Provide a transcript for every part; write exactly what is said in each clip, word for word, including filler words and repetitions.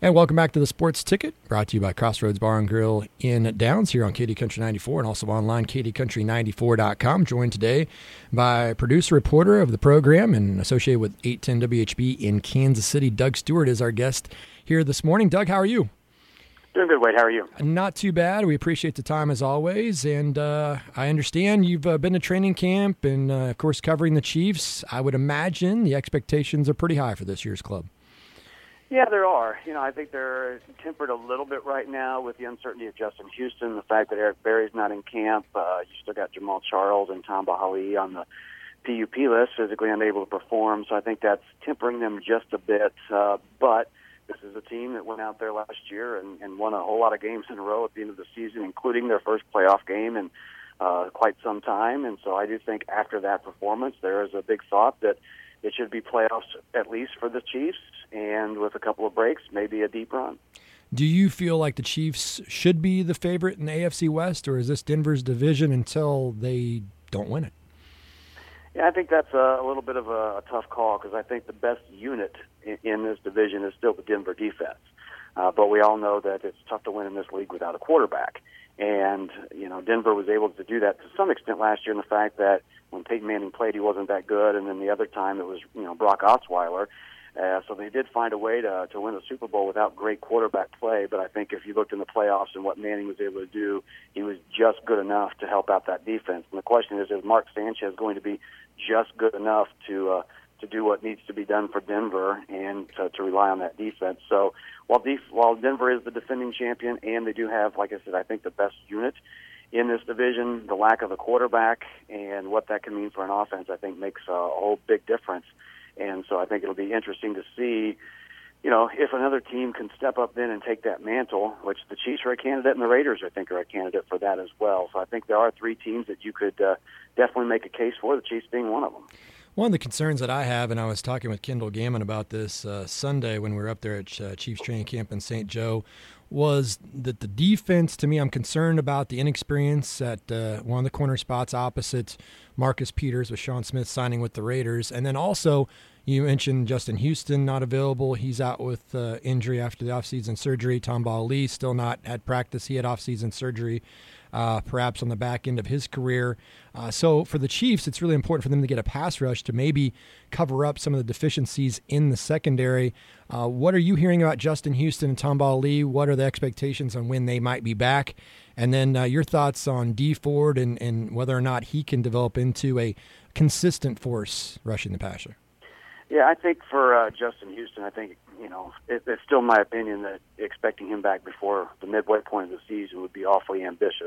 And welcome back to the Sports Ticket, brought to you by Crossroads Bar and Grill in Downs here on K D Country ninety-four and also online, K D country ninety-four dot com. Joined today by producer, reporter of the program and associated with eight ten W H B in Kansas City, Doug Stewart is our guest here this morning. Doug, how are you? Doing good, Wade. How are you? Not too bad. We appreciate the time as always. And uh, I understand you've uh, been to training camp and, uh, of course, covering the Chiefs. I would imagine the expectations are pretty high for this year's club. Yeah, there are. You know, I think they're tempered a little bit right now with the uncertainty of Justin Houston, the fact that Eric Berry's not in camp. Uh, you still got Jamal Charles and Tamba Hali on the P U P list, physically unable to perform. So I think that's tempering them just a bit. Uh, but this is a team that went out there last year and, and won a whole lot of games in a row at the end of the season, including their first playoff game in uh, quite some time. And so I do think after that performance, there is a big thought that it should be playoffs at least for the Chiefs, and with a couple of breaks, maybe a deep run. Do you feel like the Chiefs should be the favorite in the A F C West, or is this Denver's division until they don't win it? Yeah, I think that's a, a little bit of a, a tough call because I think the best unit in, in this division is still the Denver defense. Uh, but we all know that it's tough to win in this league without a quarterback. And, you know, Denver was able to do that to some extent last year in the fact that when Peyton Manning played, he wasn't that good, and then the other time it was, you know, Brock Osweiler. Uh, so they did find a way to to win a Super Bowl without great quarterback play, but I think if you looked in the playoffs and what Manning was able to do, he was just good enough to help out that defense. And the question is, is Mark Sanchez going to be just good enough to uh, to do what needs to be done for Denver and to, to rely on that defense? So while, def- while Denver is the defending champion and they do have, like I said, I think the best unit in this division, the lack of a quarterback and what that can mean for an offense, I think makes a whole big difference. And so I think it'll be interesting to see, you know, if another team can step up then and take that mantle, which the Chiefs are a candidate and the Raiders, I think, are a candidate for that as well. So I think there are three teams that you could uh, definitely make a case for, the Chiefs being one of them. One of the concerns that I have, and I was talking with Kendall Gammon about this uh, Sunday when we were up there at uh, Chiefs training camp in Saint Joe, was that the defense, to me, I'm concerned about the inexperience at uh, one of the corner spots opposite Marcus Peters with Sean Smith signing with the Raiders. And then also, you mentioned Justin Houston not available. He's out with uh, injury after the offseason surgery. Tamba Hali still not at practice. He had offseason surgery, uh, perhaps on the back end of his career. Uh, so for the Chiefs, it's really important for them to get a pass rush to maybe cover up some of the deficiencies in the secondary. Uh, what are you hearing about Justin Houston and Tamba Hali? What are the expectations on when they might be back? And then uh, your thoughts on Dee Ford and, and whether or not he can develop into a consistent force rushing the passer. Yeah, I think for uh, Justin Houston, I think, you know, it, it's still my opinion that expecting him back before the midway point of the season would be awfully ambitious.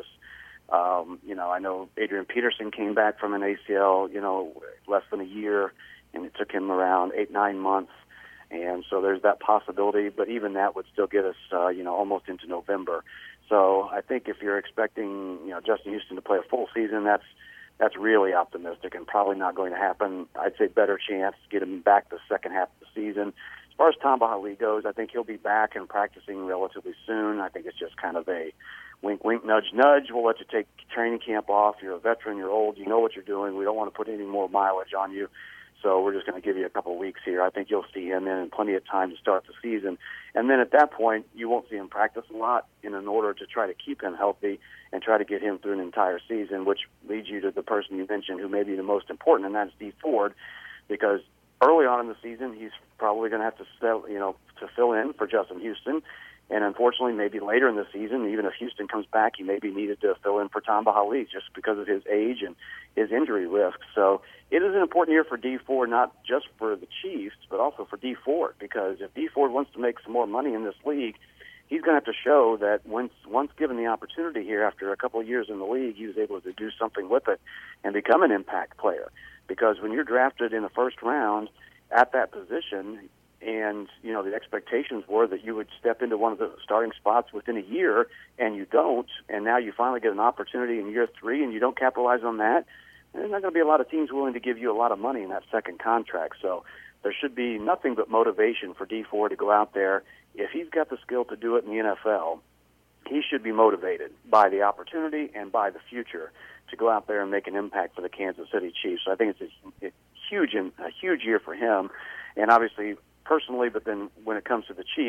Um, you know, I know Adrian Peterson came back from an A C L, you know, less than a year, and it took him around eight, nine months. And so there's that possibility, but even that would still get us, uh, you know, almost into November. So I think if you're expecting, you know, Justin Houston to play a full season, that's that's really optimistic and probably not going to happen. I'd say better chance to get him back the second half of the season. As far as Tamba Hali goes, I think he'll be back and practicing relatively soon. I think it's just kind of a wink, wink, nudge, nudge. We'll let you take training camp off. You're a veteran. You're old. You know what you're doing. We don't want to put any more mileage on you. So we're just going to give you a couple of weeks here. I think you'll see him in plenty of time to start the season. And then at that point, you won't see him practice a lot in an order to try to keep him healthy and try to get him through an entire season, which leads you to the person you mentioned who may be the most important, and that's Dee Ford, because early on in the season, he's probably going to have to sell, you know, to fill in for Justin Houston. And unfortunately, maybe later in the season, even if Houston comes back, he may be needed to fill in for Tamba Hali just because of his age and his injury risk. So it is an important year for Dee Ford, not just for the Chiefs, but also for Dee Ford, because if Dee Ford wants to make some more money in this league, he's going to have to show that once once given the opportunity here after a couple of years in the league, he was able to do something with it and become an impact player. Because when you're drafted in the first round at that position, and, you know, the expectations were that you would step into one of the starting spots within a year, and you don't, and now you finally get an opportunity in year three and you don't capitalize on that, there's not going to be a lot of teams willing to give you a lot of money in that second contract. So there should be nothing but motivation for Dee Ford to go out there. If he's got the skill to do it in the N F L, he should be motivated by the opportunity and by the future to go out there and make an impact for the Kansas City Chiefs. So I think it's a, a huge, a huge year for him. And obviously, personally, but then when it comes to the Chiefs,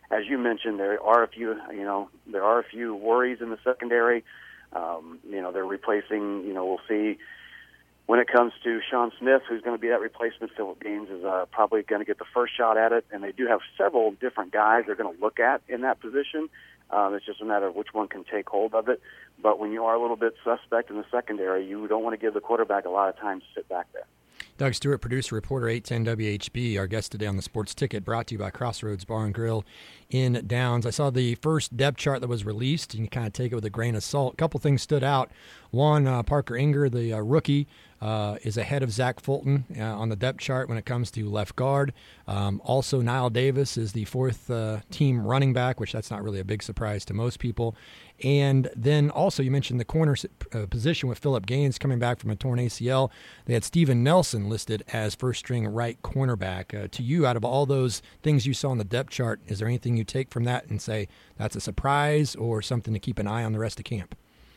as you mentioned, there are a few, you know, there are a few worries in the secondary. Um, you know, they're replacing, you know, we'll see when it comes to Sean Smith, who's going to be that replacement. Philip Gaines is uh, probably going to get the first shot at it, and they do have several different guys they're going to look at in that position. Um, it's just a matter of which one can take hold of it. But when you are a little bit suspect in the secondary, you don't want to give the quarterback a lot of time to sit back there. Doug Stewart, producer, reporter, eight ten W H B, our guest today on the Sports Ticket, brought to you by Crossroads Bar and Grill in Downs. I saw the first depth chart that was released, and you kind of take it with a grain of salt. A couple things stood out. One, uh, Parker Ehinger, the uh, rookie, uh, is ahead of Zach Fulton uh, on the depth chart when it comes to left guard. Um, also, Niall Davis is the fourth uh, team running back, which that's not really a big surprise to most people. And then also you mentioned the corner uh, position with Philip Gaines coming back from a torn A C L. They had Steven Nelson listed as first-string right cornerback. Uh, to you, out of all those things you saw on the depth chart, is there anything you take from that and say that's a surprise or something to keep an eye on the rest of camp?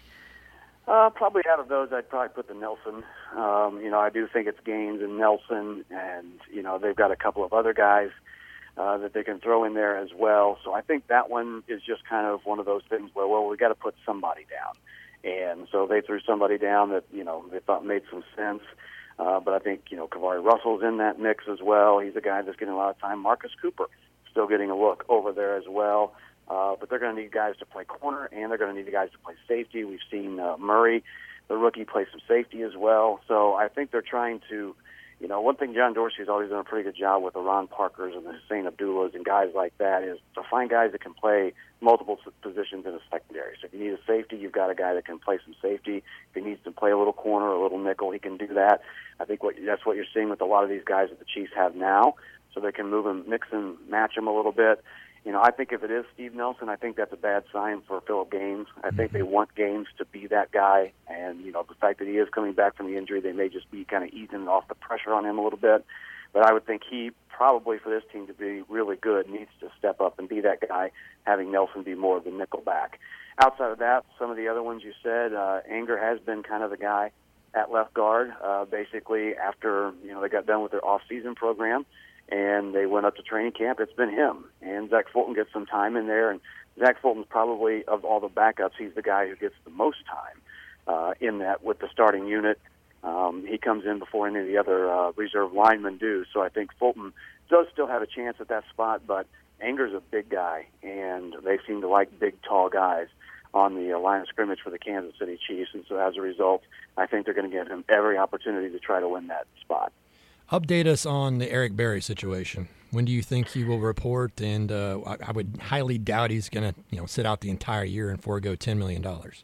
Uh, probably out of those, I'd probably put the Nelson. Um, you know, I do think it's Gaines and Nelson, and, you know, they've got a couple of other guys uh, that they can throw in there as well. So I think that one is just kind of one of those things where, well, we got to put somebody down. And so they threw somebody down that, you know, they thought made some sense. Uh, but I think, you know, Kavari Russell's in that mix as well. He's a guy that's getting a lot of time. Marcus Cooper still getting a look over there as well. Uh, but they're going to need guys to play corner, and they're going to need guys to play safety. We've seen uh, Murray, the rookie, play some safety as well. So I think they're trying to, you know, one thing John Dorsey has always done a pretty good job with the Ron Parkers and the Hussein Abdullahs and guys like that is to find guys that can play multiple positions in the secondary. So if you need a safety, you've got a guy that can play some safety. If he needs to play a little corner or a little nickel, he can do that. I think what that's what you're seeing with a lot of these guys that the Chiefs have now, so they can move them, mix and match them a little bit. You know, I think if it is Steve Nelson, I think that's a bad sign for Philip Gaines. I think they want Gaines to be that guy, and, you know, the fact that he is coming back from the injury, they may just be kind of easing off the pressure on him a little bit. But I would think he probably, for this team to be really good, needs to step up and be that guy, having Nelson be more of the nickel back. Outside of that, some of the other ones you said, uh, Ehinger has been kind of the guy at left guard, uh, basically after, you know, they got done with their off-season program. And they went up to training camp. It's been him. And Zach Fulton gets some time in there. And Zach Fulton's probably, of all the backups, he's the guy who gets the most time uh, in that with the starting unit. Um, he comes in before any of the other uh, reserve linemen do. So I think Fulton does still have a chance at that spot, but Ehinger's a big guy, and they seem to like big, tall guys on the uh, line of scrimmage for the Kansas City Chiefs. And so as a result, I think they're going to give him every opportunity to try to win that spot. Update us on the Eric Berry situation. When do you think he will report? And uh, I, I would highly doubt he's going to, you know, sit out the entire year and forego ten million dollars.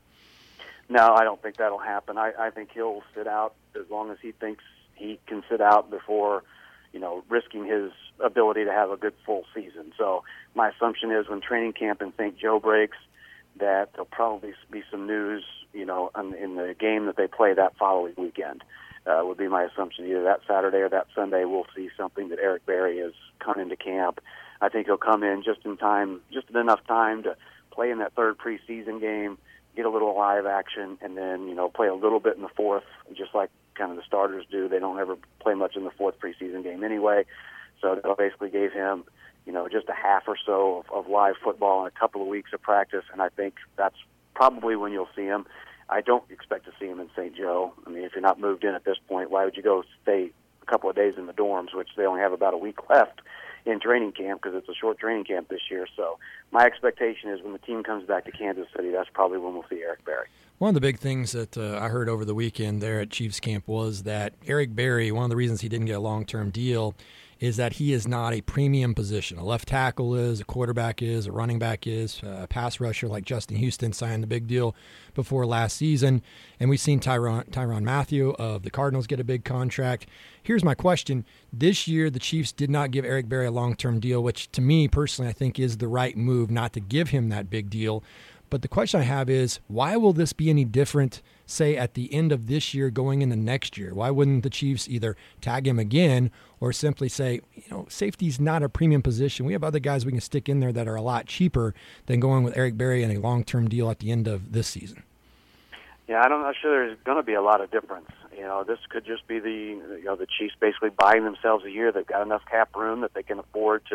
No, I don't think that'll happen. I, I think he'll sit out as long as he thinks he can sit out before, you know, risking his ability to have a good full season. So my assumption is when training camp in Saint Joe breaks, that there'll probably be some news, you know, in, in the game that they play that following weekend. Uh, would be my assumption. Either that Saturday or that Sunday, we'll see something that Eric Berry has come into camp. I think he'll come in just in time, just in enough time to play in that third preseason game, get a little live action, and then, you know, play a little bit in the fourth, just like kind of the starters do. They don't ever play much in the fourth preseason game anyway. So they basically gave him, you know, just a half or so of, of live football and a couple of weeks of practice, and I think that's probably when you'll see him. I don't expect to see him in Saint Joe. I mean, if you're not moved in at this point, why would you go stay a couple of days in the dorms, which they only have about a week left in training camp because it's a short training camp this year. So my expectation is when the team comes back to Kansas City, that's probably when we'll see Eric Berry. One of the big things that uh, I heard over the weekend there at Chiefs camp was that Eric Berry, one of the reasons he didn't get a long-term deal is that he is not a premium position. A left tackle is, a quarterback is, a running back is, a pass rusher like Justin Houston signed the big deal before last season. And we've seen Tyrann, Tyrann Mathieu of the Cardinals get a big contract. Here's my question. This year, the Chiefs did not give Eric Berry a long-term deal, which to me personally I think is the right move not to give him that big deal. But the question I have is, why will this be any different, say, at the end of this year going into next year? Why wouldn't the Chiefs either tag him again or simply say, you know, safety's not a premium position. We have other guys we can stick in there that are a lot cheaper than going with Eric Berry in a long-term deal at the end of this season? Yeah, I'm not sure there's going to be a lot of difference. You know, this could just be the, you know, the Chiefs basically buying themselves a year. They've got enough cap room that they can afford to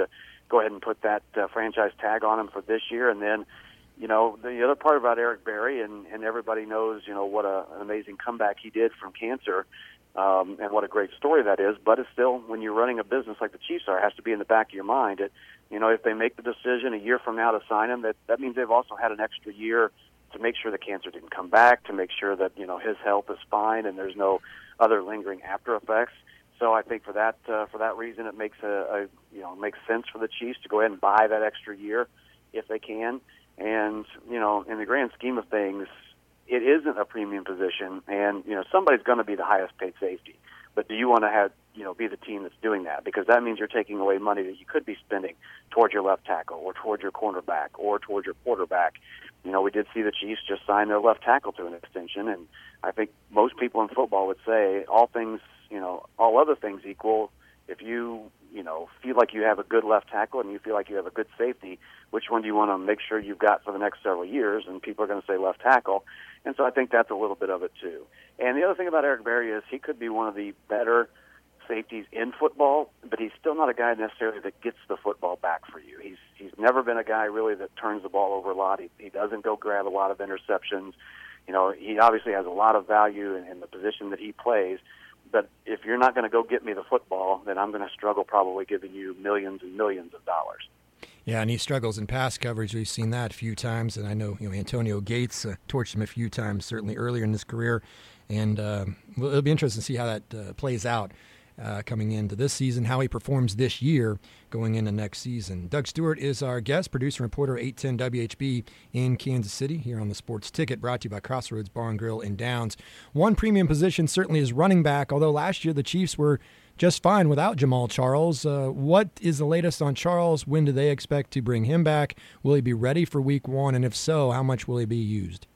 go ahead and put that uh, franchise tag on him for this year. And then, you know, the other part about Eric Berry, and, and everybody knows, you know, what a, an amazing comeback he did from cancer, um, and what a great story that is. But it's still, when you're running a business like the Chiefs are, it has to be in the back of your mind. It, you know, if they make the decision a year from now to sign him, that, that means they've also had an extra year to make sure the cancer didn't come back, to make sure that, you know, his health is fine and there's no other lingering after effects. So I think for that uh, for that reason, it makes a, a you know makes sense for the Chiefs to go ahead and buy that extra year if they can. And you know, in the grand scheme of things, it isn't a premium position, and you know somebody's going to be the highest paid safety. But do you want to have you know be the team that's doing that? Because that means you're taking away money that you could be spending towards your left tackle, or towards your cornerback, or towards your quarterback. You know, we did see the Chiefs just sign their left tackle to an extension, and I think most people in football would say all things, you know, all other things equal, if you, you know, feel like you have a good left tackle and you feel like you have a good safety, which one do you want to make sure you've got for the next several years? And people are going to say left tackle. And so I think that's a little bit of it too. And the other thing about Eric Berry is he could be one of the better safeties in football, but he's still not a guy necessarily that gets the football back for you. He's he's never been a guy really that turns the ball over a lot. He, he doesn't go grab a lot of interceptions. You know, he obviously has a lot of value in, in the position that he plays. But if you're not going to go get me the football, then I'm going to struggle probably giving you millions and millions of dollars. Yeah, and he struggles in pass coverage. We've seen that a few times, and I know you know Antonio Gates uh, torched him a few times, certainly earlier in his career. And uh, well, it'll be interesting to see how that uh, plays out uh, coming into this season, how he performs this year going into next season. Doug Stewart is our guest, producer and reporter, eight ten W H B in Kansas City, here on the Sports Ticket, brought to you by Crossroads Bar and Grill in Downs. One premium position certainly is running back, although last year the Chiefs were just fine without Jamaal Charles. Uh, what is the latest on Charles? When do they expect to bring him back? Will he be ready for week one? And if so, how much will he be used?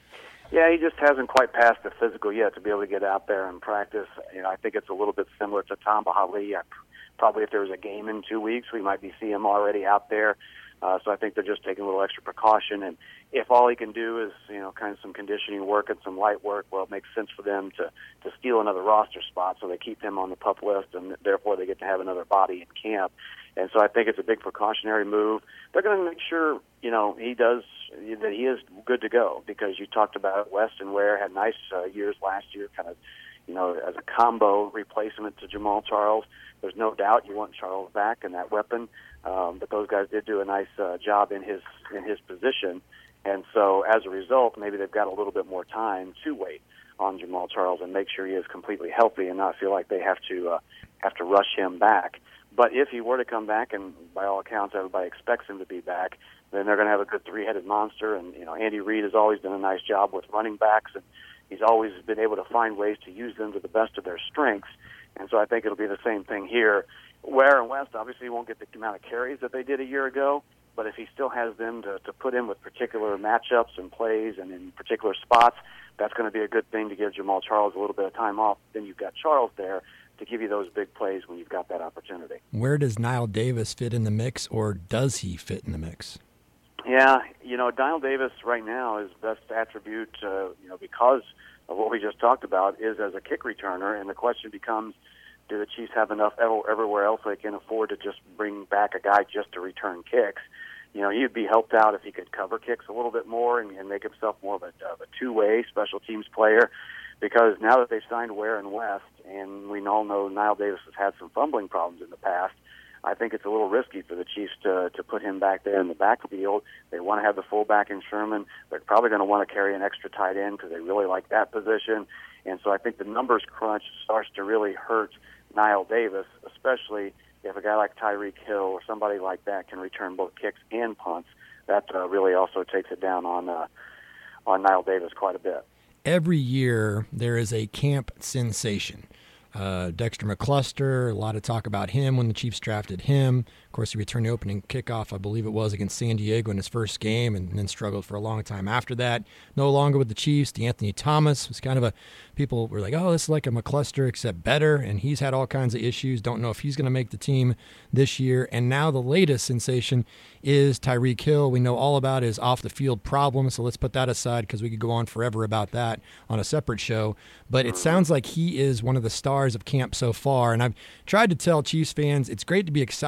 Yeah, he just hasn't quite passed the physical yet to be able to get out there and practice. You know, I think it's a little bit similar to Tamba Hali. I, probably if there was a game in two weeks, we might be seeing him already out there. Uh, so I think they're just taking a little extra precaution. And if all he can do is, you know, kind of some conditioning work and some light work, well, it makes sense for them to, to steal another roster spot so they keep him on the PUP list, and therefore they get to have another body in camp. And so I think it's a big precautionary move. They're going to make sure, you know, he does, that he is good to go, because you talked about West and Ware had nice uh, years last year, kind of, you know, as a combo replacement to Jamaal Charles. There's no doubt you want Charles back and that weapon, um, but those guys did do a nice uh, job in his in his position. And so as a result, maybe they've got a little bit more time to wait on Jamaal Charles and make sure he is completely healthy and not feel like they have to uh, have to rush him back. But if he were to come back, and by all accounts everybody expects him to be back, then they're going to have a good three-headed monster. And you know, Andy Reid has always done a nice job with running backs, and he's always been able to find ways to use them to the best of their strengths. And so I think it'll be the same thing here. Ware and West obviously won't get the amount of carries that they did a year ago, but if he still has them to, to put in with particular matchups and plays and in particular spots, that's going to be a good thing to give Jamaal Charles a little bit of time off. Then you've got Charles there to give you those big plays when you've got that opportunity. Where does Knile Davis fit in the mix, or does he fit in the mix? Yeah, you know, Knile Davis right now, his best attribute, uh, you know, because of what we just talked about, is as a kick returner, and the question becomes, do the Chiefs have enough everywhere else they can afford to just bring back a guy just to return kicks? You know, he'd be helped out if he could cover kicks a little bit more and, and make himself more of a, of a two-way special teams player, because now that they've signed Ware and West, and we all know Knile Davis has had some fumbling problems in the past, I think it's a little risky for the Chiefs to to put him back there in the backfield. They want to have the fullback in Sherman. They're probably going to want to carry an extra tight end because they really like that position. And so I think the numbers crunch starts to really hurt Knile Davis, especially if a guy like Tyreek Hill or somebody like that can return both kicks and punts. That uh, really also takes it down on uh, on Knile Davis quite a bit. Every year there is a camp sensation. Uh, Dexter McCluster, a lot of talk about him when the Chiefs drafted him. Of course, he returned the opening kickoff, I believe it was, against San Diego in his first game, and then struggled for a long time after that. No longer with the Chiefs. DeAnthony Thomas was kind of a, people were like, oh, this is like a McCluster except better, and he's had all kinds of issues. Don't know if he's going to make the team this year. And now the latest sensation is Tyreek Hill. We know all about his off-the-field problems, so let's put that aside because we could go on forever about that on a separate show. But it sounds like he is one of the stars of camp so far, and I've tried to tell Chiefs fans it's great to be excited, but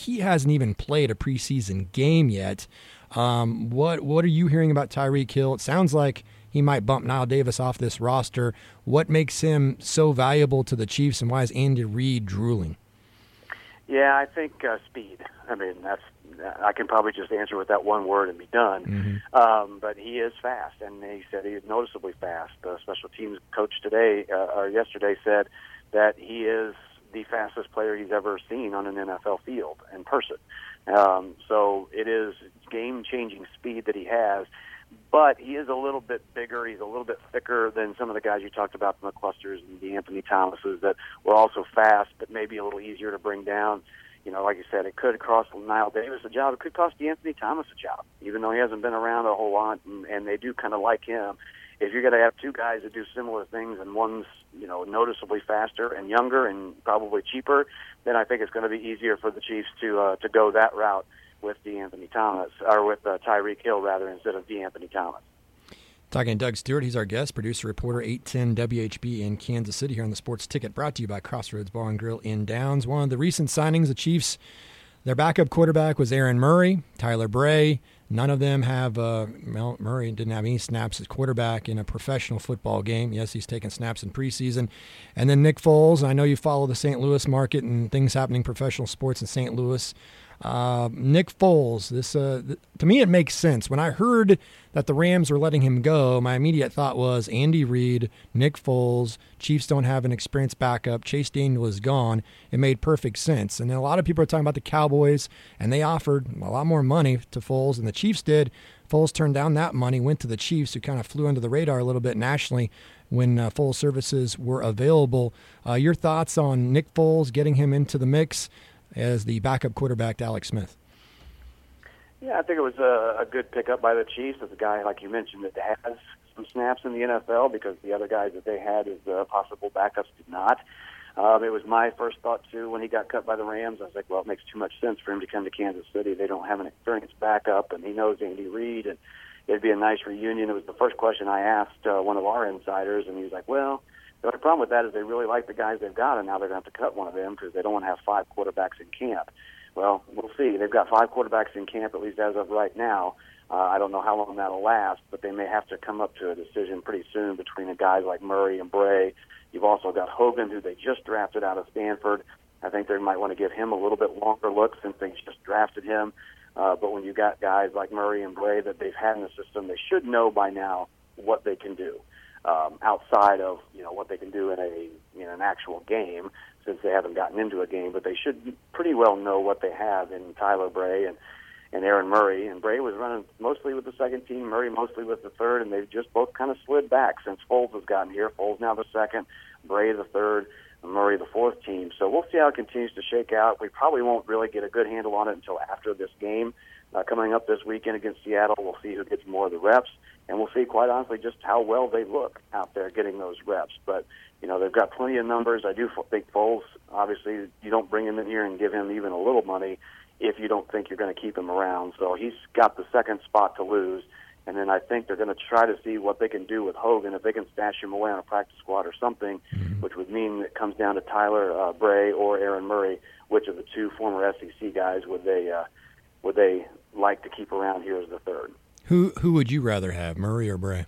he hasn't even played a preseason game yet. Um, what what are you hearing about Tyreek Hill? It sounds like he might bump Knile Davis off this roster. What makes him so valuable to the Chiefs, and why is Andy Reid drooling? Yeah, I think uh, speed. I mean, that's I can probably just answer with that one word and be done. Mm-hmm. Um, but he is fast, and he said he is noticeably fast. The special teams coach today uh, or yesterday said that he is the fastest player he's ever seen on an N F L field in person. Um, so it is game-changing speed that he has. But he is a little bit bigger. He's a little bit thicker than some of the guys you talked about, the McClusters and the Anthony Thomases, that were also fast, but maybe a little easier to bring down. You know, like you said, it could cost Knile Davis a job. It could cost Anthony Thomas a job, even though he hasn't been around a whole lot, and, and they do kind of like him. If you're going to have two guys that do similar things, and one's, you know, noticeably faster and younger and probably cheaper, then I think it's going to be easier for the Chiefs to uh, to go that route with DeAnthony Thomas, or with uh, Tyreek Hill, rather, instead of DeAnthony Thomas. Talking to Doug Stewart, he's our guest, producer, reporter, eight ten W H B in Kansas City here on the Sports Ticket, brought to you by Crossroads Bar and Grill in Downs. One of the recent signings, the Chiefs, their backup quarterback was Aaron Murray, Tyler Bray. None of them have, uh, well, Murray didn't have any snaps as quarterback in a professional football game. Yes, he's taken snaps in preseason. And then Nick Foles, I know you follow the Saint Louis market and things happening in professional sports in Saint Louis. Uh, Nick Foles, this uh, th- to me it makes sense. When I heard that the Rams were letting him go, my immediate thought was Andy Reid, Nick Foles, Chiefs don't have an experienced backup, Chase Daniel is gone. It made perfect sense. And then a lot of people are talking about the Cowboys, and they offered a lot more money to Foles than the Chiefs did. Foles turned down that money, went to the Chiefs, who kind of flew under the radar a little bit nationally when uh, Foles services were available. Uh, your thoughts on Nick Foles, getting him into the mix as the backup quarterback to Alex Smith? Yeah, I think it was a, a good pickup by the Chiefs as a guy, like you mentioned, that has some snaps in the N F L, because the other guys that they had as uh, possible backups did not. Um, it was my first thought, too, when he got cut by the Rams. I was like, well, it makes too much sense for him to come to Kansas City. They don't have an experienced backup, and he knows Andy Reid, and it'd be a nice reunion. It was the first question I asked uh, one of our insiders, and he was like, well, the only problem with that is they really like the guys they've got, and now they're going to have to cut one of them because they don't want to have five quarterbacks in camp. Well, we'll see. They've got five quarterbacks in camp, at least as of right now. Uh, I don't know how long that'll last, but they may have to come up to a decision pretty soon between a guys like Murray and Bray. You've also got Hogan, who they just drafted out of Stanford. I think they might want to give him a little bit longer look since they just drafted him. Uh, but when you've got guys like Murray and Bray that they've had in the system, they should know by now what they can do. Um, outside of, you know, what they can do in a in an actual game, since they haven't gotten into a game, but they should pretty well know what they have in Tyler Bray and, and Aaron Murray. And Bray was running mostly with the second team, Murray mostly with the third, and they've just both kind of slid back since Foles has gotten here. Foles now the second, Bray the third, and Murray the fourth team. So we'll see how it continues to shake out. We probably won't really get a good handle on it until after this game. Uh, coming up this weekend against Seattle, we'll see who gets more of the reps. And we'll see, quite honestly, just how well they look out there getting those reps. But, you know, they've got plenty of numbers. I do think Foles, obviously, you don't bring him in here and give him even a little money if you don't think you're going to keep him around. So he's got the second spot to lose. And then I think they're going to try to see what they can do with Hogan, if they can stash him away on a practice squad or something, mm-hmm. which would mean it comes down to Tyler uh, Bray or Aaron Murray. Which of the two former S E C guys would they uh, would they like to keep around here as the third? Who who would you rather have, Murray or Bray?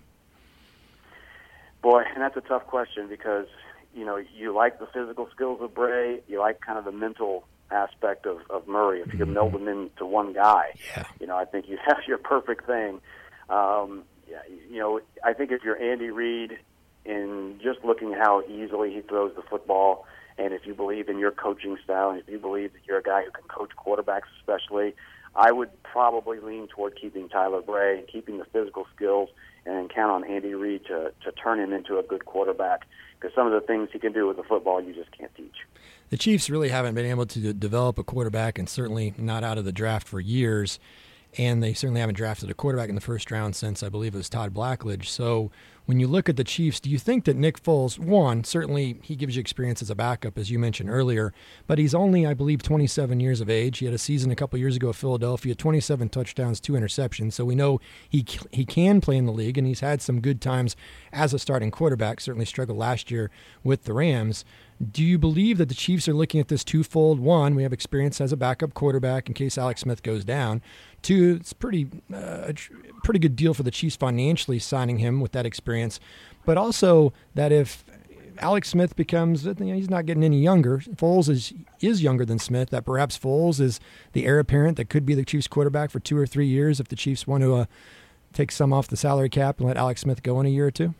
Boy, and that's a tough question because, you know, you like the physical skills of Bray, you like kind of the mental aspect of, of Murray. If you can meld them into one guy, yeah. you know, I think you have your perfect thing. Um, yeah, you know, I think if you're Andy Reid, in just looking at how easily he throws the football, and if you believe in your coaching style, and if you believe that you're a guy who can coach quarterbacks especially, I would probably lean toward keeping Tyler Bray, keeping the physical skills, and then count on Andy Reid to, to turn him into a good quarterback, because some of the things he can do with the football you just can't teach. The Chiefs really haven't been able to develop a quarterback, and certainly not out of the draft for years, and they certainly haven't drafted a quarterback in the first round since, I believe, it was Todd Blackledge. So when you look at the Chiefs, do you think that Nick Foles, one, certainly he gives you experience as a backup, as you mentioned earlier, but he's only, I believe, twenty-seven years of age. He had a season a couple years ago at Philadelphia, twenty-seven touchdowns, two interceptions. So we know he he can play in the league, and he's had some good times as a starting quarterback, certainly struggled last year with the Rams. Do you believe that the Chiefs are looking at this twofold? One, we have experience as a backup quarterback in case Alex Smith goes down. Two, it's pretty uh, a pretty good deal for the Chiefs financially signing him with that experience. But also that if Alex Smith becomes, you know, he's not getting any younger. Foles is is younger than Smith. That perhaps Foles is the heir apparent that could be the Chiefs quarterback for two or three years if the Chiefs want to uh, take some off the salary cap and let Alex Smith go in a year or two.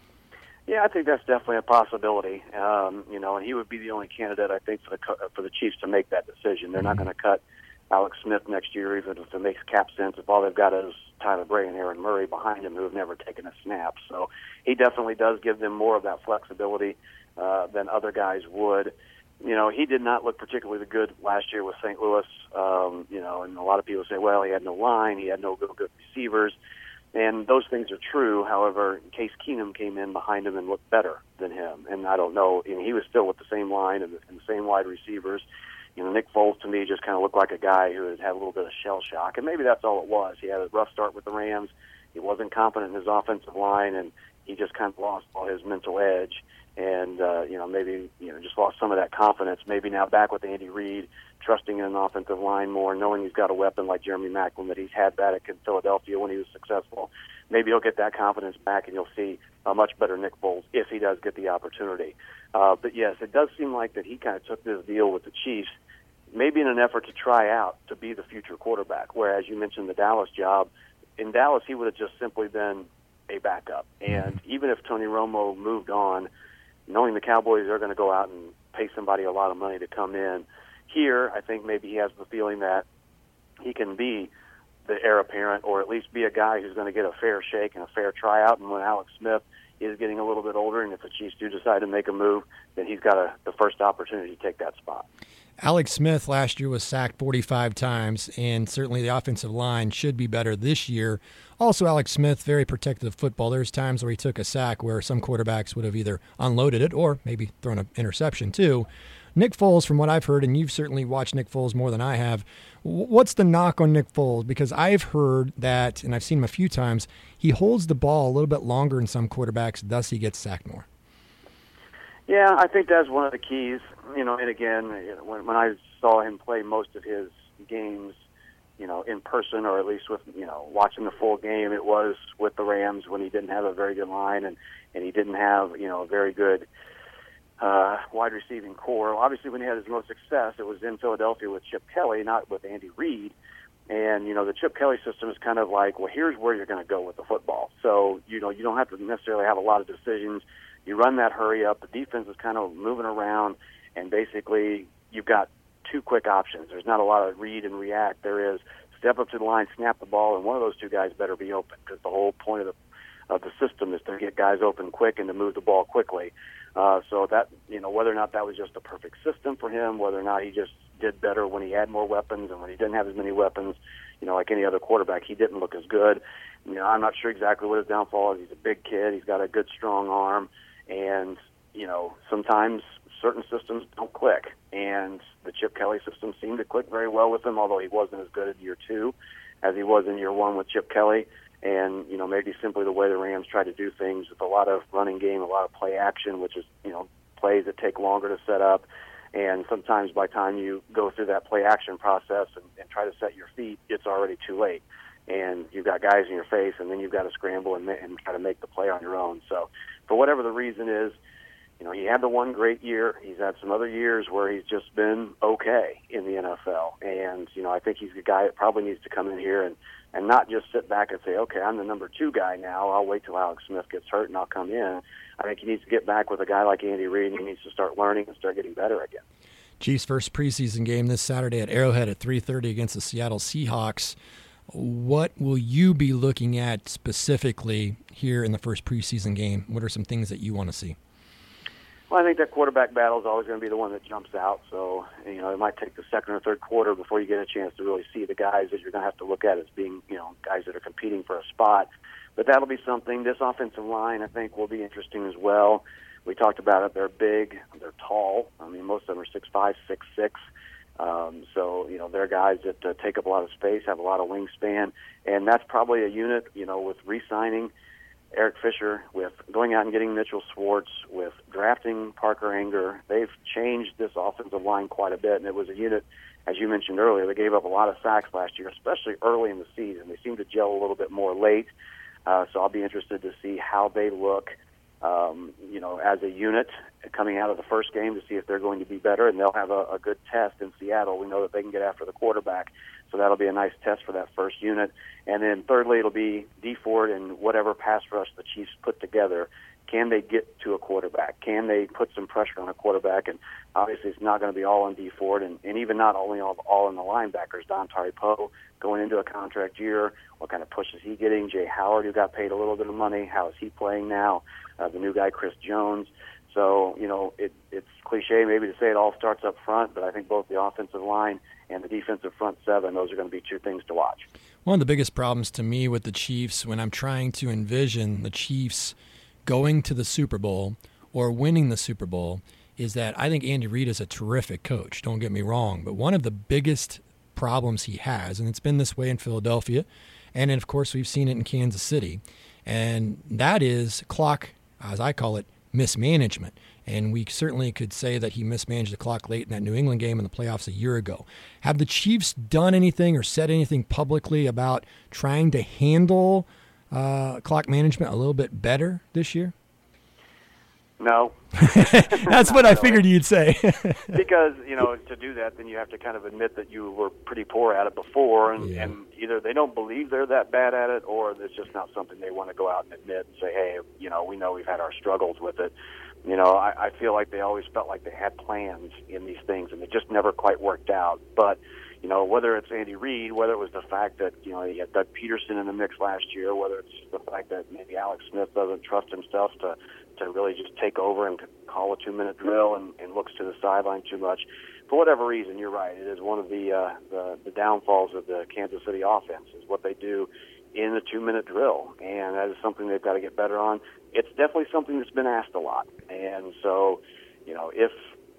Yeah, I think that's definitely a possibility. Um, you know, and he would be the only candidate, I think, for the for the Chiefs to make that decision. They're mm-hmm. not going to cut Alex Smith next year, even if it makes cap sense, if all they've got is Tyler Bray and Aaron Murray behind him who have never taken a snap. So he definitely does give them more of that flexibility uh, than other guys would. You know, he did not look particularly good last year with Saint Louis. Um, you know, and a lot of people say, well, he had no line, he had no good, good receivers. And those things are true. However, Case Keenum came in behind him and looked better than him. And I don't know, and he was still with the same line and the, and the same wide receivers. You know, Nick Foles, to me, just kind of looked like a guy who had had a little bit of shell shock. And maybe that's all it was. He had a rough start with the Rams. He wasn't confident in his offensive line, and he just kind of lost all his mental edge. And, uh, you know, maybe, you know, just lost some of that confidence. Maybe now back with Andy Reid, trusting in an offensive line more, knowing he's got a weapon like Jeremy Maclin, that he's had that at Philadelphia when he was successful. Maybe he'll get that confidence back, and you'll see a much better Nick Foles if he does get the opportunity. Uh, but, yes, it does seem like that he kind of took this deal with the Chiefs, maybe in an effort to try out to be the future quarterback, whereas you mentioned the Dallas job. In Dallas, he would have just simply been a backup. And even if Tony Romo moved on, knowing the Cowboys are going to go out and pay somebody a lot of money to come in, here I think maybe he has the feeling that he can be the heir apparent, or at least be a guy who's going to get a fair shake and a fair tryout. And when Alex Smith is getting a little bit older, and if the Chiefs do decide to make a move, then he's got a, the first opportunity to take that spot. Alex Smith last year was sacked forty-five times, and certainly the offensive line should be better this year. Also, Alex Smith, very protective of football. There's times where he took a sack where some quarterbacks would have either unloaded it or maybe thrown an interception too. Nick Foles, from what I've heard, and you've certainly watched Nick Foles more than I have, what's the knock on Nick Foles? Because I've heard that, and I've seen him a few times, he holds the ball a little bit longer than some quarterbacks, thus he gets sacked more. Yeah, I think that's one of the keys. You know, and again, when, when I saw him play most of his games, you know, in person, or at least with, you know, watching the full game, it was with the Rams when he didn't have a very good line and, and he didn't have, you know, a very good uh, wide receiving core. Obviously, when he had his most success, it was in Philadelphia with Chip Kelly, not with Andy Reid. And, you know, the Chip Kelly system is kind of like, well, here's where you're going to go with the football. So, you know, you don't have to necessarily have a lot of decisions. You run that hurry up. The defense is kind of moving around, and basically you've got two quick options. There's not a lot of read and react. There is step up to the line, snap the ball, and one of those two guys better be open, because the whole point of the of the system is to get guys open quick and to move the ball quickly. Uh, so that, you know, whether or not that was just a perfect system for him, whether or not he just did better when he had more weapons, and when he didn't have as many weapons, you know, like any other quarterback, he didn't look as good. You know, I'm not sure exactly what his downfall is. He's a big kid. He's got a good, strong arm. And, you know, sometimes certain systems don't click. And the Chip Kelly system seemed to click very well with him, although he wasn't as good in year two as he was in year one with Chip Kelly. And, you know, maybe simply the way the Rams try to do things with a lot of running game, a lot of play action, which is, you know, plays that take longer to set up. And sometimes by the time you go through that play action process and, and try to set your feet, it's already too late. And you've got guys in your face, and then you've got to scramble and, and try to make the play on your own. So for whatever the reason is, you know, he had the one great year. He's had some other years where he's just been okay in the N F L. And, you know, I think he's the guy that probably needs to come in here and, and not just sit back and say, okay, I'm the number two guy now. I'll wait till Alex Smith gets hurt and I'll come in. I think he needs to get back with a guy like Andy Reid, and he needs to start learning and start getting better again. Chiefs' first preseason game this Saturday at Arrowhead at three thirty against the Seattle Seahawks. What will you be looking at specifically here in the first preseason game? What are some things that you want to see? Well, I think that quarterback battle is always going to be the one that jumps out. So, you know, it might take the second or third quarter before you get a chance to really see the guys that you're going to have to look at as being, you know, guys that are competing for a spot. But that'll be something. This offensive line, I think, will be interesting as well. We talked about it. They're big. They're tall. I mean, most of them are six five, six six. Um, so, you know, they're guys that uh, take up a lot of space, have a lot of wingspan. And that's probably a unit, you know, with re-signing Eric Fisher, with going out and getting Mitchell Schwartz, with drafting Parker Anger. They've changed this offensive line quite a bit, and it was a unit, as you mentioned earlier, they gave up a lot of sacks last year, especially early in the season. They seem to gel a little bit more late, uh, so I'll be interested to see how they look, um, you know, as a unit coming out of the first game to see if they're going to be better, and they'll have a, a good test in Seattle. We know that they can get after the quarterback, so that'll be a nice test for that first unit. And then thirdly, it'll be Dee Ford and whatever pass rush the Chiefs put together. Can they get to a quarterback? Can they put some pressure on a quarterback? And obviously it's not going to be all on Dee Ford, and, and even not only all, all in the linebackers. Dontari Poe going into a contract year, what kind of push is he getting? Jay Howard, who got paid a little bit of money, how is he playing now? Uh, the new guy, Chris Jones. So, you know, it, it's cliche maybe to say it all starts up front, but I think both the offensive line and the defensive front seven, those are going to be two things to watch. One of the biggest problems to me with the Chiefs when I'm trying to envision the Chiefs going to the Super Bowl or winning the Super Bowl is that I think Andy Reid is a terrific coach, don't get me wrong, but one of the biggest problems he has, and it's been this way in Philadelphia, and of course we've seen it in Kansas City, and that is clock, as I call it, mismanagement. And we certainly could say that he mismanaged the clock late in that New England game in the playoffs a year ago. Have the Chiefs done anything or said anything publicly about trying to handle uh, clock management a little bit better this year? No. That's what I figured you'd say. Because, you know, to do that, then you have to kind of admit that you were pretty poor at it before, and, Yeah. and either they don't believe they're that bad at it, or it's just not something they want to go out and admit and say, hey, you know, we know we've had our struggles with it. You know, I, I feel like they always felt like they had plans in these things, and it just never quite worked out. But, you know, whether it's Andy Reid, whether it was the fact that, you know, he had Doug Peterson in the mix last year, whether it's the fact that maybe Alex Smith doesn't trust himself to, to really just take over and call a two-minute drill and, and looks to the sideline too much. For whatever reason, you're right. It is one of the, uh, the, the downfalls of the Kansas City offense is what they do in the two-minute drill, and that is something they've got to get better on. It's definitely something that's been asked a lot, and so, you know, if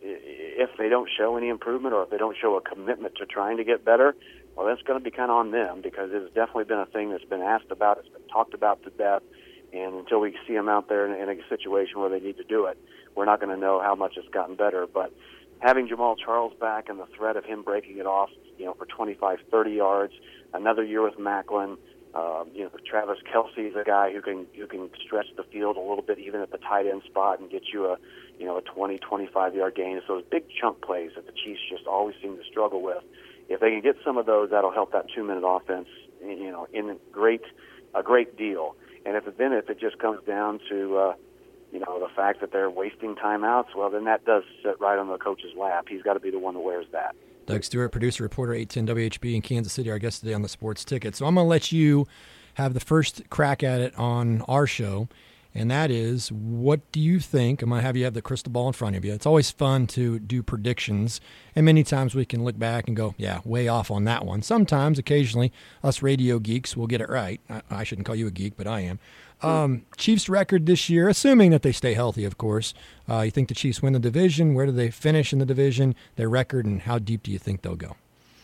if they don't show any improvement or if they don't show a commitment to trying to get better, well, that's going to be kind of on them, because it's definitely been a thing that's been asked about, it's been talked about to death, and until we see them out there in, in a situation where they need to do it, we're not going to know how much it's gotten better. But having Jamal Charles back and the threat of him breaking it off, you know, for twenty-five, thirty yards, another year with Macklin. Um, you know, Travis Kelce is a guy who can who can stretch the field a little bit, even at the tight end spot, and get you a you know a twenty, twenty-five yard gain. So those big chunk plays that the Chiefs just always seem to struggle with. If they can get some of those, that'll help that two minute offense, you know, in great a great deal. And if it, then if it just comes down to uh, you know the fact that they're wasting timeouts, well, then that does sit right on the coach's lap. He's got to be the one that wears that. Doug Stewart, producer, reporter, eight ten W H B in Kansas City, our guest today on the Sports Ticket. So I'm going to let you have the first crack at it on our show, and that is, what do you think? I'm going to have you have the crystal ball in front of you. It's always fun to do predictions, and many times we can look back and go, yeah, way off on that one. Sometimes, occasionally, us radio geeks will get it right. I, I shouldn't call you a geek, but I am. Um, Chiefs record this year, assuming that they stay healthy, of course. Uh, you think the Chiefs win the division? Where do they finish in the division? Their record, and how deep do you think they'll go?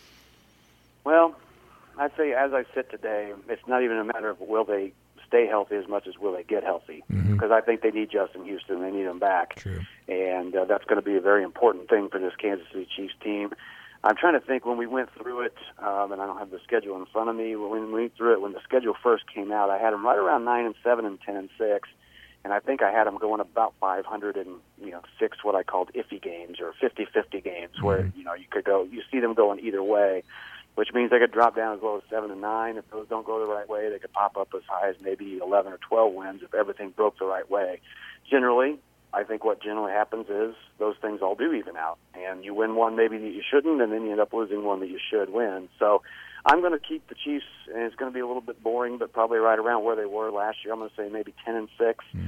Well, I'd say as I sit today, it's not even a matter of will they stay healthy as much as will they get healthy, because mm-hmm. I think they need Justin Houston. They need him back. True. And uh, that's going to be a very important thing for this Kansas City Chiefs team. I'm trying to think when we went through it, um, and I don't have the schedule in front of me. When we went through it, when the schedule first came out, I had them right around nine and seven and ten and six, and I think I had them going about five hundred and you know six what I called iffy games or fifty-fifty games, mm-hmm. where you know you could go, you see them going either way, which means they could drop down as low as seven and nine. If those don't go the right way, they could pop up as high as maybe eleven or twelve wins if everything broke the right way. Generally, I think what generally happens is those things all do even out, and you win one maybe that you shouldn't, and then you end up losing one that you should win. So I'm going to keep the Chiefs, and it's going to be a little bit boring, but probably right around where they were last year. I'm going to say maybe ten and six. Mm-hmm.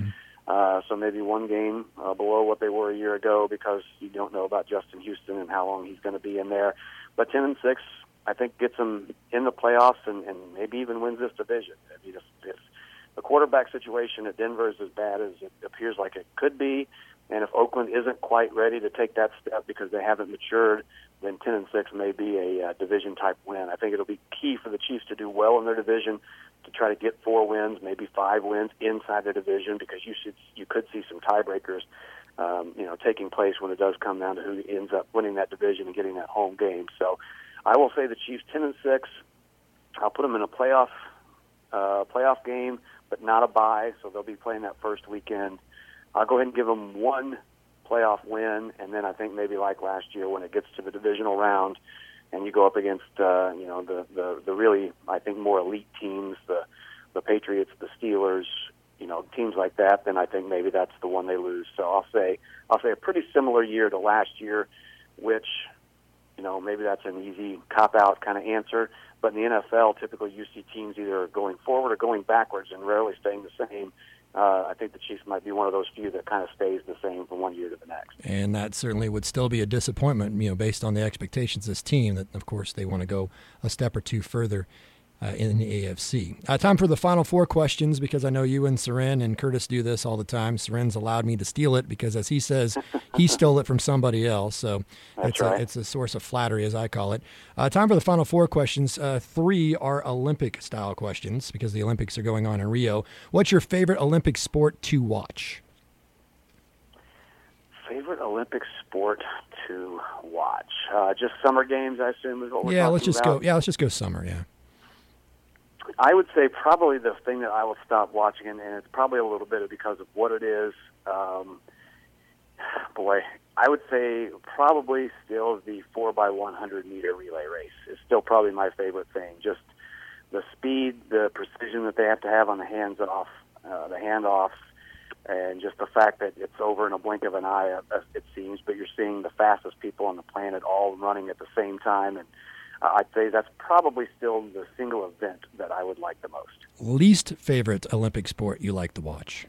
Uh, so maybe one game uh, below what they were a year ago because you don't know about Justin Houston and how long he's going to be in there. But ten and six, I think, gets them in the playoffs and, and maybe even wins this division. I mean, if, if the quarterback situation at Denver is as bad as it appears like it could be, and if Oakland isn't quite ready to take that step because they haven't matured, then ten and six may be a uh, division type win. I think it'll be key for the Chiefs to do well in their division, to try to get four wins, maybe five wins inside the division, because you should you could see some tiebreakers, um, you know, taking place when it does come down to who ends up winning that division and getting that home game. So, I will say the Chiefs ten and six. I'll put them in a playoff uh, playoff game, but not a bye, so they'll be playing that first weekend. I'll go ahead and give them one playoff win, and then I think maybe like last year when it gets to the divisional round, and you go up against, uh, you know, the, the, the really, I think, more elite teams, the the Patriots, the Steelers, you know, teams like that, then I think maybe that's the one they lose. So I'll say I'll say a pretty similar year to last year, which, you know, maybe that's an easy cop-out kind of answer. But in the N F L, typically you see teams either going forward or going backwards and rarely staying the same. Uh, I think the Chiefs might be one of those few that kind of stays the same from one year to the next. And that certainly would still be a disappointment, you know, based on the expectations of this team, that, of course, they want to go a step or two further uh, in the A F C. Uh, time for the final four questions, because I know you and Seren and Curtis do this all the time. Seren's allowed me to steal it because, as he says, he stole it from somebody else. So That's it's, right. a, it's a source of flattery, as I call it. Uh, time for the final four questions. Uh, three are Olympic-style questions because the Olympics are going on in Rio. What's your favorite Olympic sport to watch? Favorite Olympic sport to watch? Uh, just summer games, I assume, is what we're Yeah, talking let's just about. go. Yeah, let's just go summer. Yeah. I would say probably the thing that I will stop watching, and, and it's probably a little bit because of what it is. Um, boy, I would say probably still the four by one hundred meter relay race is still probably my favorite thing. Just the speed, the precision that they have to have on the hands off, uh, the handoffs, and just the fact that it's over in a blink of an eye, uh, it seems, but you're seeing the fastest people on the planet all running at the same time. And uh, I'd say that's probably still the single event that I would like the most. Least favorite Olympic sport you like to watch?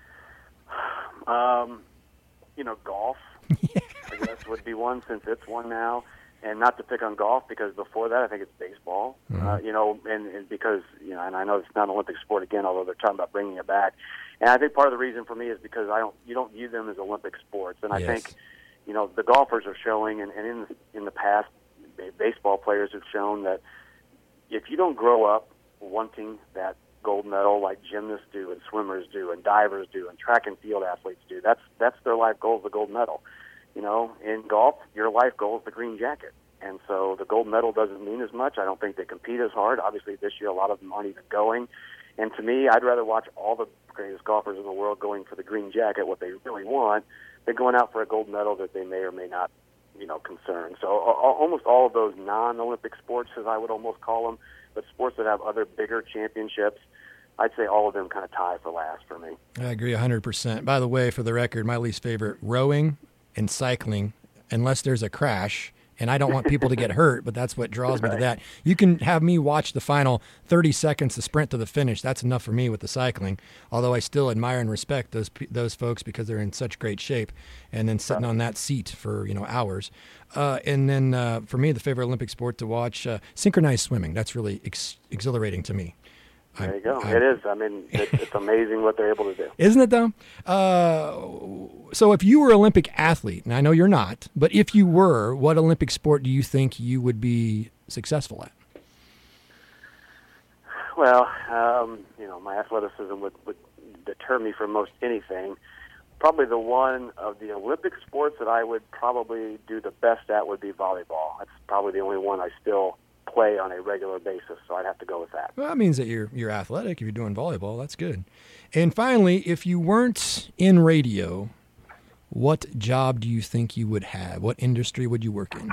Um, you know, golf, I guess, would be one, since it's one now. And not to pick on golf, because before that I think it's baseball. Mm-hmm. Uh, you know, and, and because, you know, and I know it's not an Olympic sport again, although they're talking about bringing it back. And I think part of the reason for me is because I don't, you don't view them as Olympic sports. And I yes. think, you know, the golfers are showing, and, and in in the past, baseball players have shown that if you don't grow up wanting that gold medal like gymnasts do and swimmers do and divers do and track and field athletes do, that's that's their life goal, is the gold medal. You know, in golf, your life goal is the green jacket. And so the gold medal doesn't mean as much. I don't think they compete as hard. Obviously, this year a lot of them aren't even going. And to me, I'd rather watch all the greatest golfers in the world going for the green jacket, what they really want, than going out for a gold medal that they may or may not, you know, concern. So almost all of those non-Olympic sports, as I would almost call them, but sports that have other bigger championships, I'd say all of them kind of tie for last for me. I agree one hundred percent. By the way, for the record, my least favorite, rowing and cycling, unless there's a crash. And I don't want people to get hurt, but that's what draws me right. to that. You can have me watch the final thirty seconds, the sprint to the finish. That's enough for me with the cycling, although I still admire and respect those those folks because they're in such great shape, and then sitting on that seat for, you know, hours. Uh, and then uh, for me, the favorite Olympic sport to watch, uh, synchronized swimming. That's really ex- exhilarating to me. There you go. I, it is. I mean, it's, it's amazing what they're able to do. Isn't it, though? Uh, so if you were an Olympic athlete, and I know you're not, but if you were, what Olympic sport do you think you would be successful at? Well, um, you know, my athleticism would, would deter me from most anything. Probably the one of the Olympic sports that I would probably do the best at would be volleyball. That's probably the only one I still play on a regular basis, so I'd have to go with that. Well, that means that you're you're athletic if you're doing volleyball. That's good. And finally, if you weren't in radio, what job do you think you would have? What industry would you work in?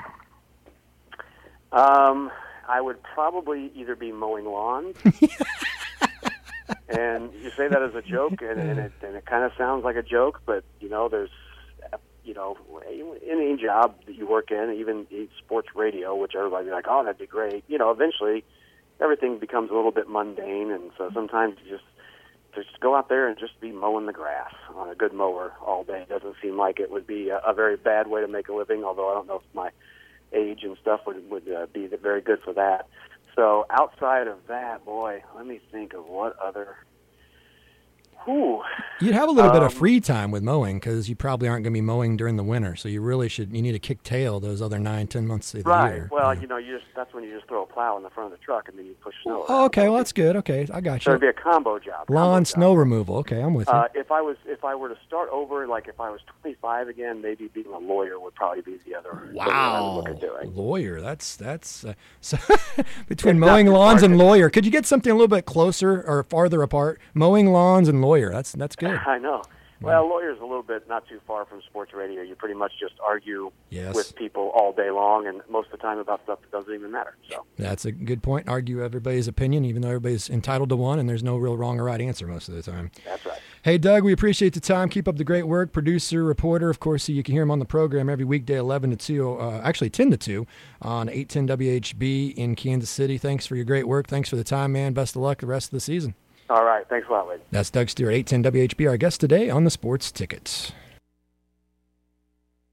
Um, I would probably either be mowing lawns, and you say that as a joke, and, and it and it kind of sounds like a joke, but you know, there's you know, any job that you work in, even sports radio, which everybody's like, oh, that'd be great. You know, eventually everything becomes a little bit mundane, and so sometimes you just, to just go out there and just be mowing the grass on a good mower all day. It doesn't seem like it would be a, a very bad way to make a living, although I don't know if my age and stuff would, would uh, be very good for that. So outside of that, boy, let me think of what other... Whew. You'd have a little um, bit of Um, free time with mowing because you probably aren't going to be mowing during the winter. So you really should. You need to kick tail those other nine, ten months of the Right. year. Well, yeah. you know, you just that's when you just throw a plow in the front of the truck and then you push snow. Oh, around. okay. Well, that's good. Okay, I got So you. it'd be a combo job. combo Lawn, job. snow removal. Okay, I'm with you. Uh, if I was, if I were to start over, like if I was twenty-five again, maybe being a lawyer would probably be the other. the one I would Wow, look at doing. lawyer. That's that's uh, so between It's not mowing too lawns far. and lawyer. Could you get something a little bit closer or farther apart? Mowing lawns and lawyer. That's that's good. I know. Well, lawyer's a little bit not too far from sports radio. You pretty much just argue Yes. with people all day long, and most of the time about stuff that doesn't even matter. So That's a good point. Argue everybody's opinion, even though everybody's entitled to one, and there's no real wrong or right answer most of the time. that's right. Hey, Doug, we appreciate the time. Keep up the great work. Producer, reporter, of course, so you can hear him on the program every weekday, eleven to two, uh, actually ten to two on eight ten W H B in Kansas City. Thanks for your great work. Thanks for the time, man. Best of luck the rest of the season. All right. Thanks a lot, Wade. That's Doug Stewart, eight ten W H B, our guest today on the Sports Ticket.